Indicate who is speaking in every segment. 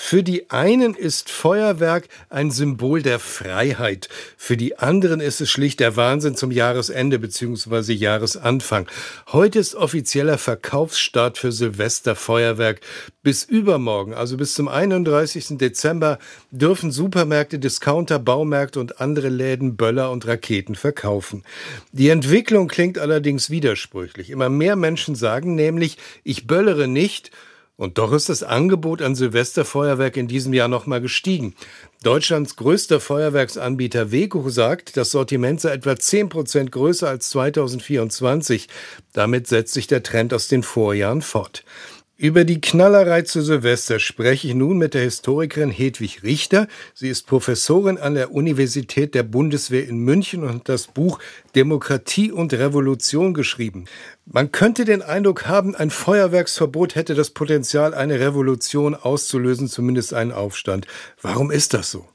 Speaker 1: Für die einen ist Feuerwerk ein Symbol der Freiheit. Für die anderen ist es schlicht der Wahnsinn zum Jahresende bzw. Jahresanfang. Heute ist offizieller Verkaufsstart für Silvesterfeuerwerk. Bis übermorgen, also bis zum 31. Dezember, dürfen Supermärkte, Discounter, Baumärkte und andere Läden Böller und Raketen verkaufen. Die Entwicklung klingt allerdings widersprüchlich. Immer mehr Menschen sagen nämlich, ich böllere nicht. Und doch ist das Angebot an Silvesterfeuerwerk in diesem Jahr nochmal gestiegen. Deutschlands größter Feuerwerksanbieter WEKO sagt, das Sortiment sei etwa 10% größer als 2024. Damit setzt sich der Trend aus den Vorjahren fort. Über die Knallerei zu Silvester spreche ich nun mit der Historikerin Hedwig Richter. Sie ist Professorin an der Universität der Bundeswehr in München und hat das Buch Demokratie und Revolution geschrieben. Man könnte den Eindruck haben, ein Feuerwerksverbot hätte das Potenzial, eine Revolution auszulösen, zumindest einen Aufstand. Warum ist das so?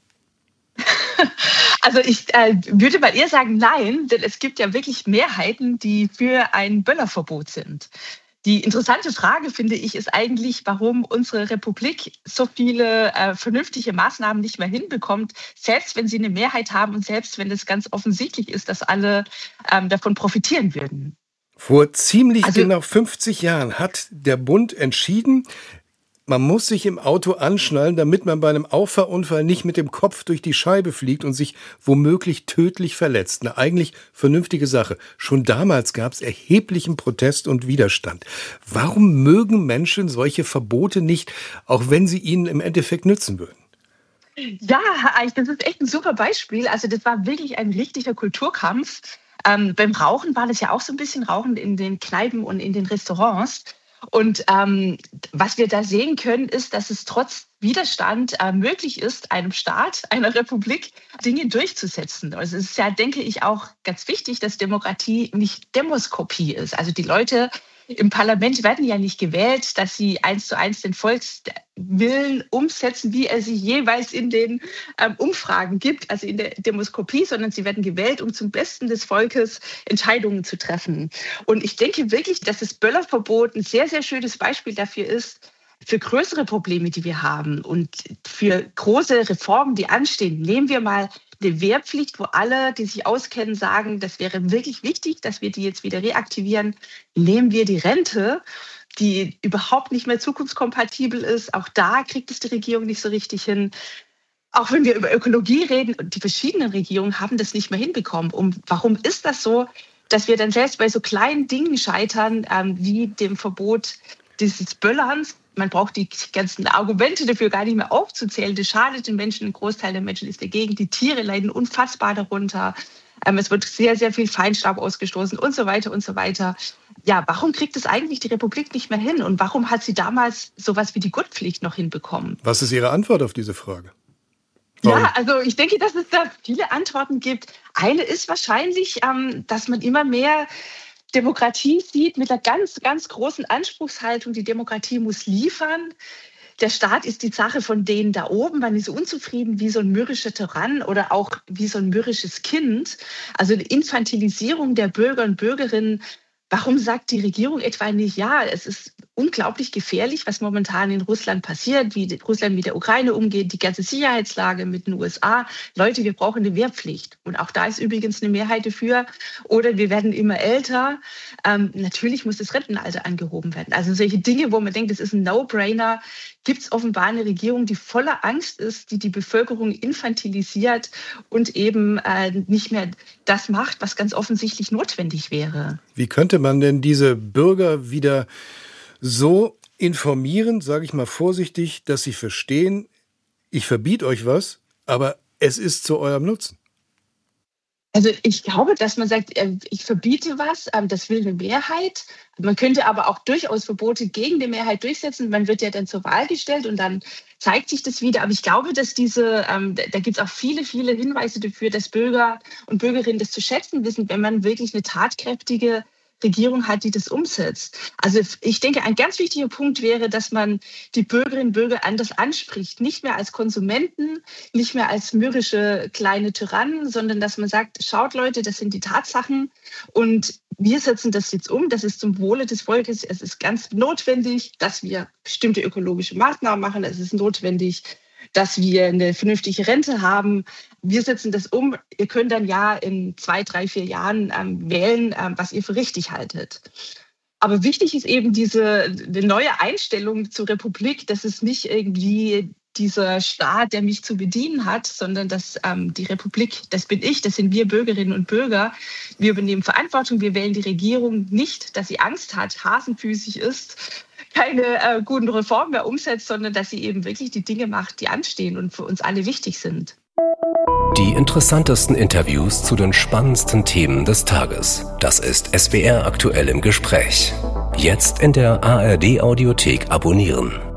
Speaker 2: Also ich würde mal eher sagen, nein, denn es gibt ja wirklich Mehrheiten, die für ein Böllerverbot sind. Die interessante Frage, finde ich, ist eigentlich, warum unsere Republik so viele vernünftige Maßnahmen nicht mehr hinbekommt, selbst wenn sie eine Mehrheit haben und selbst wenn es ganz offensichtlich ist, dass alle davon profitieren würden.
Speaker 1: Vor ziemlich genau 50 Jahren hat der Bund entschieden, man muss sich im Auto anschnallen, damit man bei einem Auffahrunfall nicht mit dem Kopf durch die Scheibe fliegt und sich womöglich tödlich verletzt. Eine eigentlich vernünftige Sache. Schon damals gab es erheblichen Protest und Widerstand. Warum mögen Menschen solche Verbote nicht, auch wenn sie ihnen im Endeffekt nützen würden?
Speaker 2: Ja, das ist echt ein super Beispiel. Also das war wirklich ein richtiger Kulturkampf. Beim Rauchen war das ja auch so ein bisschen Rauchen in den Kneipen und in den Restaurants. Und was wir da sehen können, ist, dass es trotz Widerstand möglich ist, einem Staat, einer Republik, Dinge durchzusetzen. Also es ist ja, denke ich, auch ganz wichtig, dass Demokratie nicht Demoskopie ist. Also die Leute im Parlament werden ja nicht gewählt, dass sie 1:1 den Volkswillen umsetzen, wie er sich jeweils in den Umfragen gibt, also in der Demoskopie, sondern sie werden gewählt, um zum Besten des Volkes Entscheidungen zu treffen. Und ich denke wirklich, dass das Böllerverbot ein sehr, sehr schönes Beispiel dafür ist, für größere Probleme, die wir haben und für große Reformen, die anstehen. Nehmen wir mal eine Wehrpflicht, wo alle, die sich auskennen, sagen, das wäre wirklich wichtig, dass wir die jetzt wieder reaktivieren. Nehmen wir die Rente, die überhaupt nicht mehr zukunftskompatibel ist. Auch da kriegt es die Regierung nicht so richtig hin. Auch wenn wir über Ökologie reden, die verschiedenen Regierungen haben das nicht mehr hinbekommen. Und warum ist das so, dass wir dann selbst bei so kleinen Dingen scheitern, wie dem Verbot dieses Böllerns? Man braucht die ganzen Argumente dafür gar nicht mehr aufzuzählen. Das schadet den Menschen. Ein Großteil der Menschen ist dagegen. Die Tiere leiden unfassbar darunter. Es wird sehr, sehr viel Feinstaub ausgestoßen und so weiter und so weiter. Ja, warum kriegt es eigentlich die Republik nicht mehr hin? Und warum hat sie damals sowas wie die Gurtpflicht noch hinbekommen?
Speaker 1: Was ist Ihre Antwort auf diese Frage? Warum?
Speaker 2: Ja, also ich denke, dass es da viele Antworten gibt. Eine ist wahrscheinlich, dass man immer mehr Demokratie sieht mit einer ganz, ganz großen Anspruchshaltung. Die Demokratie muss liefern. Der Staat ist die Sache von denen da oben. Man ist unzufrieden wie so ein mürrischer Tyrann oder auch wie so ein mürrisches Kind. Also eine Infantilisierung der Bürger und Bürgerinnen. Warum sagt die Regierung etwa nicht, ja, es ist unglaublich gefährlich, was momentan in Russland passiert, wie Russland mit der Ukraine umgeht, die ganze Sicherheitslage mit den USA. Leute, wir brauchen eine Wehrpflicht. Und auch da ist übrigens eine Mehrheit dafür. Oder wir werden immer älter. Natürlich muss das Rentenalter angehoben werden. Also solche Dinge, wo man denkt, das ist ein No-Brainer, gibt es offenbar eine Regierung, die voller Angst ist, die die Bevölkerung infantilisiert und eben nicht mehr das macht, was ganz offensichtlich notwendig wäre.
Speaker 1: Wie könnte man denn diese Bürger wieder so informieren, sage ich mal vorsichtig, dass sie verstehen, ich verbiete euch was, aber es ist zu eurem Nutzen?
Speaker 2: Also ich glaube, dass man sagt, ich verbiete was, das will eine Mehrheit. Man könnte aber auch durchaus Verbote gegen die Mehrheit durchsetzen. Man wird ja dann zur Wahl gestellt und dann zeigt sich das wieder. Aber ich glaube, dass da gibt es auch viele, viele Hinweise dafür, dass Bürger und Bürgerinnen das zu schätzen wissen, wenn man wirklich eine tatkräftige Regierung hat, die das umsetzt. Also ich denke, ein ganz wichtiger Punkt wäre, dass man die Bürgerinnen und Bürger anders anspricht. Nicht mehr als Konsumenten, nicht mehr als mürrische kleine Tyrannen, sondern dass man sagt, schaut Leute, das sind die Tatsachen und wir setzen das jetzt um. Das ist zum Wohle des Volkes. Es ist ganz notwendig, dass wir bestimmte ökologische Maßnahmen machen. Es ist notwendig, dass wir eine vernünftige Rente haben. Wir setzen das um. Ihr könnt dann ja in 2, 3, 4 Jahren wählen, was ihr für richtig haltet. Aber wichtig ist eben eine neue Einstellung zur Republik. Das ist nicht irgendwie dieser Staat, der mich zu bedienen hat, sondern dass die Republik, das bin ich, das sind wir Bürgerinnen und Bürger. Wir übernehmen Verantwortung, wir wählen die Regierung nicht, dass sie Angst hat, hasenfüßig ist, keine guten Reformen mehr umsetzt, sondern dass sie eben wirklich die Dinge macht, die anstehen und für uns alle wichtig sind.
Speaker 3: Die interessantesten Interviews zu den spannendsten Themen des Tages. Das ist SWR aktuell im Gespräch. Jetzt in der ARD Audiothek abonnieren.